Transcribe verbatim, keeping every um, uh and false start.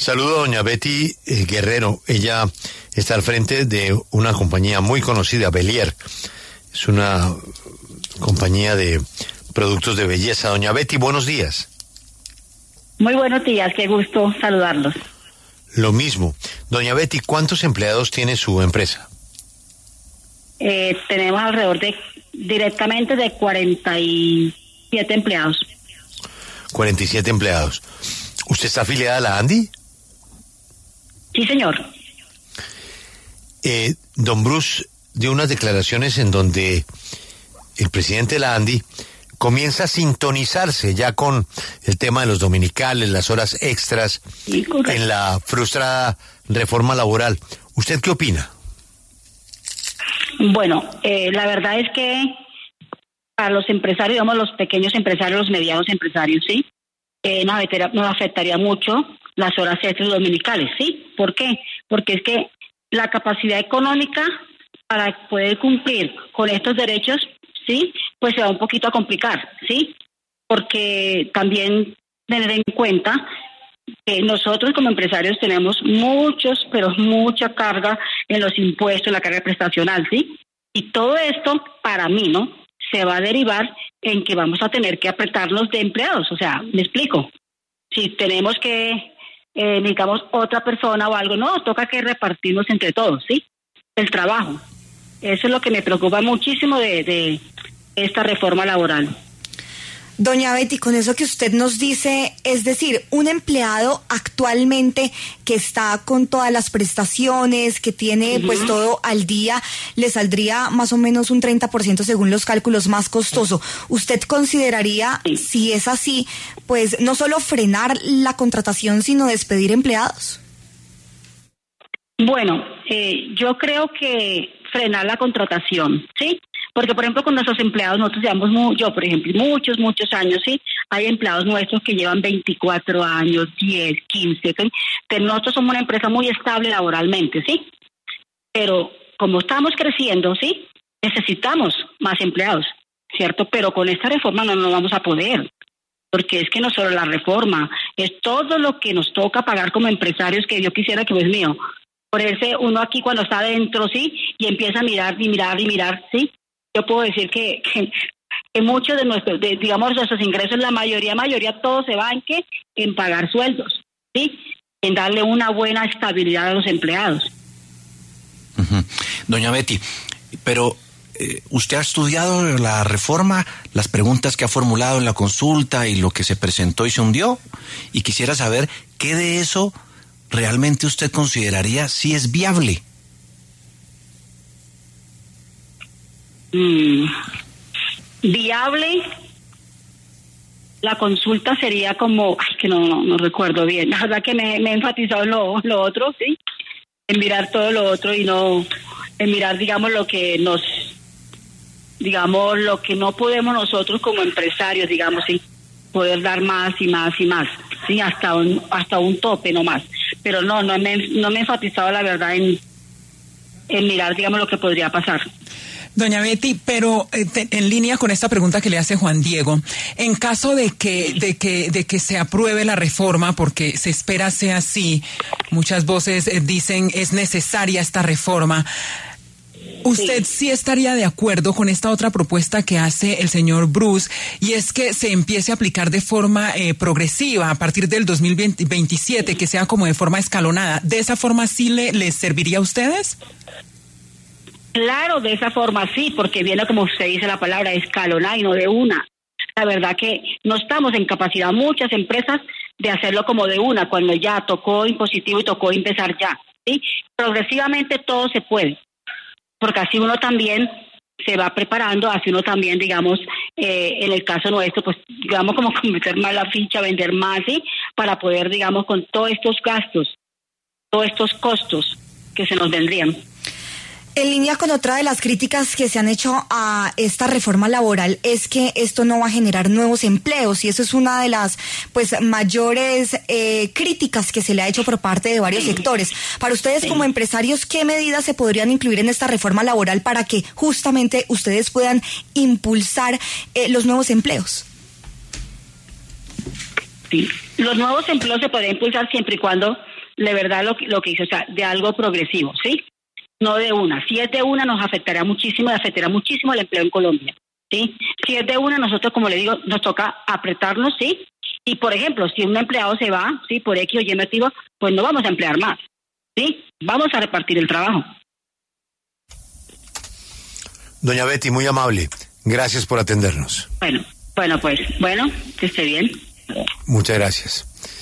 Saludo a doña Betty eh, Guerrero. Ella está al frente de una compañía muy conocida, Belier. Es una compañía de productos de belleza. Doña Betty, buenos días. Muy buenos días, qué gusto saludarlos. Lo mismo. Doña Betty, ¿cuántos empleados tiene su empresa? Eh, tenemos alrededor de, directamente de cuarenta y siete empleados. cuarenta y siete empleados. ¿Usted está afiliada a la ANDI? Sí, señor. Eh, don Bruce dio unas declaraciones en donde el presidente de la ANDI comienza a sintonizarse ya con el tema de los dominicales, las horas extras, Sí, en la frustrada reforma laboral. ¿Usted qué opina? Bueno, eh, la verdad es que para los empresarios, digamos los pequeños empresarios, los medianos empresarios, sí, eh, nos, afectaría, nos afectaría mucho las horas extras dominicales, ¿sí? ¿Por qué? Porque es que la capacidad económica para poder cumplir con estos derechos, sí, pues se va un poquito a complicar, sí, porque también tener en cuenta que nosotros como empresarios tenemos muchos, pero mucha carga en los impuestos, la carga prestacional, sí, y todo esto para mí, ¿no?, se va a derivar en que vamos a tener que apretarnos de empleados. O sea, me explico, si tenemos que eh, necesitamos otra persona o algo, no, toca que repartirnos entre todos, ¿sí? El trabajo. Eso es lo que me preocupa muchísimo de, de esta reforma laboral. Doña Betty, con eso que usted nos dice, es decir, un empleado actualmente que está con todas las prestaciones, que tiene uh-huh. pues todo al día, le saldría más o menos un treinta por ciento según los cálculos más costoso. ¿Usted consideraría, sí. si es así, pues no solo frenar la contratación, sino despedir empleados? Bueno, eh, yo creo que frenar la contratación, ¿sí? Porque, por ejemplo, con nuestros empleados, nosotros llevamos, mu- yo, por ejemplo, muchos, muchos años, ¿sí? Hay empleados nuestros que llevan veinticuatro años, diez, quince, ¿sí? Pero nosotros somos una empresa muy estable laboralmente, ¿sí? Pero como estamos creciendo, ¿sí?, necesitamos más empleados, ¿cierto? Pero con esta reforma no nos vamos a poder, porque es que no solo la reforma, es todo lo que nos toca pagar como empresarios, que yo quisiera que, pues mío, ponerse uno aquí cuando está adentro, ¿sí?, y empieza a mirar y mirar y mirar, ¿sí? Yo puedo decir que, que, que muchos de nuestros, de, digamos, nuestros ingresos, la mayoría, mayoría, todo se va en que en pagar sueldos, ¿sí?, en darle una buena estabilidad a los empleados. Uh-huh. Doña Betty, pero eh, ¿usted ha estudiado la reforma, las preguntas que ha formulado en la consulta y lo que se presentó y se hundió? Y quisiera saber qué de eso realmente usted consideraría si es viable. Mm, viable, la consulta sería como, ay, que no, no, no recuerdo bien, la verdad que me, me he enfatizado en lo, lo otro, sí, en mirar todo lo otro y no, en mirar, digamos, lo que nos, digamos, lo que no podemos nosotros como empresarios, digamos, sí, poder dar más y más y más, sí, hasta un, hasta un tope nomás, pero no, no me, no me he enfatizado la verdad en, en mirar, digamos, lo que podría pasar. Doña Betty, pero eh, te, en línea con esta pregunta que le hace Juan Diego, en caso de que, de que, de que se apruebe la reforma, porque se espera sea así, muchas voces eh, dicen es necesaria esta reforma, ¿usted sí. sí estaría de acuerdo con esta otra propuesta que hace el señor Bruce, y es que se empiece a aplicar de forma eh, progresiva a partir del dos mil veintisiete, que sea como de forma escalonada? ¿De esa forma sí le, les serviría a ustedes? Claro, de esa forma sí, porque viene, como usted dice la palabra, escalonada y no de una. La verdad que no estamos en capacidad, muchas empresas, de hacerlo como de una, cuando ya tocó impositivo y tocó empezar ya, ¿sí? Progresivamente todo se puede, porque así uno también se va preparando, así uno también, digamos, eh, en el caso nuestro, pues, digamos, como meter más la ficha, vender más, ¿sí?, para poder, digamos, con todos estos gastos, todos estos costos que se nos vendrían. En línea con otra de las críticas que se han hecho a esta reforma laboral es que esto no va a generar nuevos empleos, y eso es una de las pues mayores eh, críticas que se le ha hecho por parte de varios sectores. Para ustedes como empresarios, ¿qué medidas se podrían incluir en esta reforma laboral para que justamente ustedes puedan impulsar eh, los nuevos empleos? Sí. Los nuevos empleos se podrían impulsar siempre y cuando, de verdad, lo, lo que hizo, o sea, de algo progresivo, ¿sí? No de una. Si es de una, nos afectará muchísimo y afectará muchísimo el empleo en Colombia, ¿sí? Si es de una, nosotros, como le digo, nos toca apretarnos, ¿sí? Y, por ejemplo, si un empleado se va, ¿sí? Por X o Y motivo, pues no vamos a emplear más, ¿sí? Vamos a repartir el trabajo. Doña Betty, muy amable. Gracias por atendernos. Bueno, bueno, pues, bueno, que esté bien. Muchas gracias.